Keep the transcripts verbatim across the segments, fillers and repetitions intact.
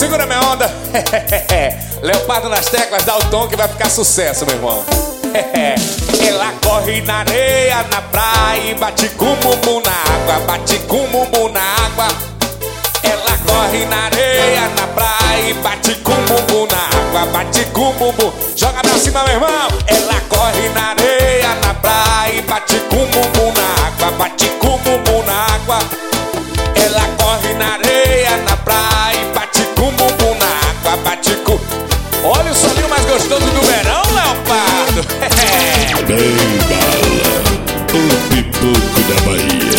Segura minha onda. Leopardo nas teclas, dá o tom que vai ficar sucesso, meu irmão. Ela corre na areia, na praia e bate com o bumbum na água, bate com o bumbum na água. Ela corre na areia, na praia e bate com o bumbum na água, bate com o bumbum. Joga pra cima, meu irmão. Ela corre na areia, na praia e bate com o bumbum na água, bate com o bumbum na água. Ela corre na areia, na praia e bate com o bumbum na água, bate com... Olha o solinho mais gostoso do verão, Leopardo. Bem bala, o pipoco da Bahia.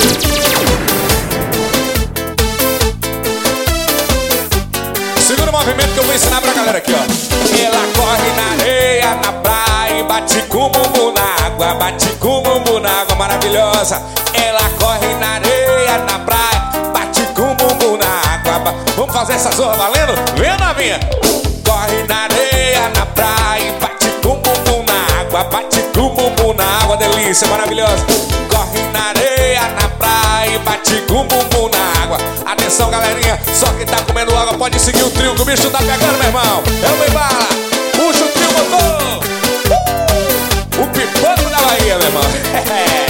Segura o movimento que eu vou ensinar pra galera aqui, ó. Ela corre na areia, na praia e bate com o bumbum na água, bate com o bumbum na água, maravilhosa. Ela corre na areia, na praia, bate com o bumbum na água. Vamos fazer essa zorra valendo? Vem, novinha. Corre na areia, na praia e bate com o bumbum na água, bate com o bumbum na água, delícia, maravilhosa. Corre na areia, na praia e bate com o bumbum na água. Atenção, galerinha, só quem tá comendo água pode seguir o trio, que o bicho tá pegando, meu irmão. É o Bem Bala, puxa o trio, motor. uh! O pipoco da Bahia, meu irmão.